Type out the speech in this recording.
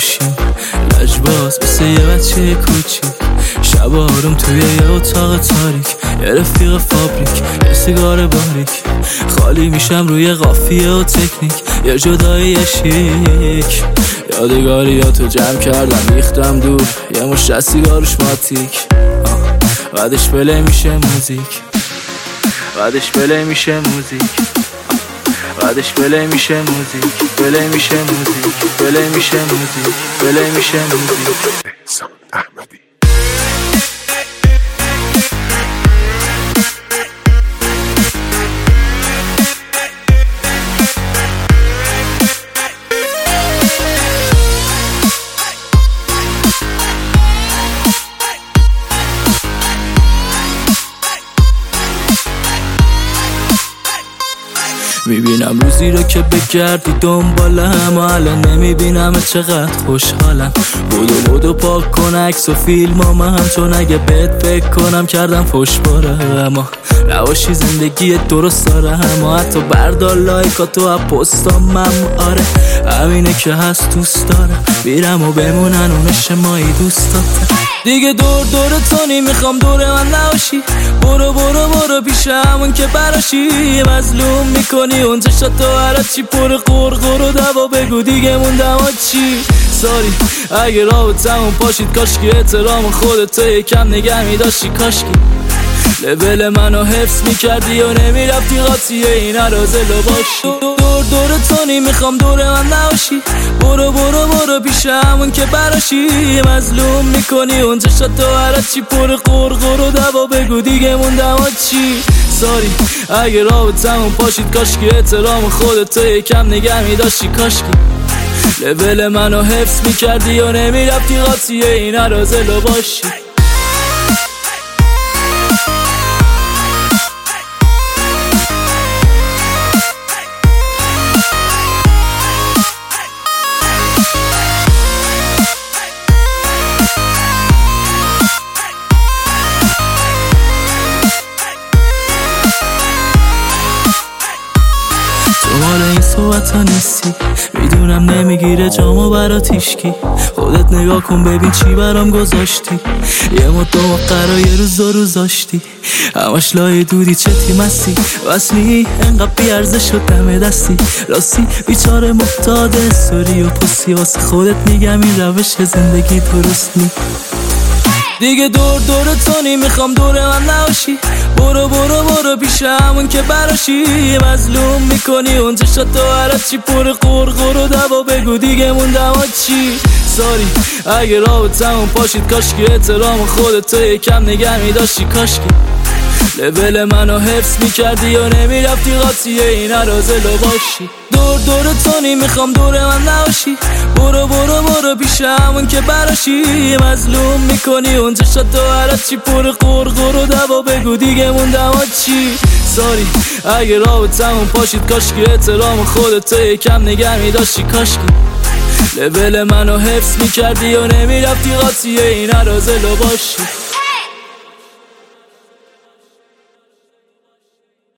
باشیم، لجباز مثل یه بچه کوچیک، شب آروم توی یه اتاق تاریک، یه رفیق فابریک، یه سیگار باریک، خالی میشم روی قافیه و تکنیک، یه جدایی شیک. یادگاریاتو جمع کردم ریختم دور، یه مشت سیگارش ماتیک، بعدش پلی میشه موزیک، بعدش پلی میشه موزیک، بعدش پلی میشه موزیک، پلی میشه موزیک، پلی میشه موزیک، پلی میشه موزیک. احسان احمدی. میبینم روزی رو که بگردی دنبالم و الان نمیبینم چقدر خوشحالم. بودو پاک کن عکس و فیلمام هم، چون اگه بهت فکر کنم کردم فوش باره. اما نباشی زندگی درست داره، اما حتی بردار لایکاتو از پستامم. آره همینه که هست دوست دارم، میرم و بمونن اونش مایی دوست دارم. دیگه دور تو نمیخوام دور من نباشی، برو پیش همون که براشی. مظلوم میکنی اون چشاتو هرچی پر قرقر و دوا، بگو دیگه موندم چی. ساری اگه رابطمون پاشید، کاشکی احترام خودتو یکم نگه میداشتی، کاشکی لول منو حفظ میکردی و نمیرفتی قاطیه این عرازلو باشی. دور تو نمیخوام دور من نباشی، برو پیش همون که براشی. مظلوم میکنی اون چشاتو هرچی پر قرقر و دوا، بگو دیگه موندم چی. ساری اگه رابطمون پاشید، کاشکی احترام خودتو یکم نگه میداشتی، کاشکی لول منو حفظ میکردی و نمیرفتی قاطیه این عرازلو باشی. مال این صحبت ها نیستی، میدونم نمیگیره جامو برات هیشکی. خودت نگاه کن ببین چی برام گذاشتی، یه مدام قرار یه روز داشتی، همش لای دودی چه تیمستی. وصلی انقدر بیارزش شد دم دستی، راستی بیچاره محتاج استوری و پستی. واسه خودت میگم این روش زندگی درست نی. دیگه دور تو نمیخوام دور من نباشی، برو پیش همون که براشی. مظلوم میکنی اون چشاتو هرچی پر قرقر و دوا، بگو دیگه موندم چی. ساری اگه رابطمون پاشید، کاشکی احترام خودتو یکم نگه میداشتی، کاشکی لول منو حفظ میکردی و نمیرفتی قاطیه این عرازلو باشی. دور تو نمیخوام دور من نباشی، برو پیش همون که براشی. مظلوم میکنی اون چشاتو هرچی پر قرقر و دوا، بگو دیگه موندم چی. ساری اگه رابطمون پاشید، کاشکی احترام خودتو یکم نگه میداشتی، کاشکی لول منو حفظ میکردی و نمیرفتی قاطیه این عرازلو باشی.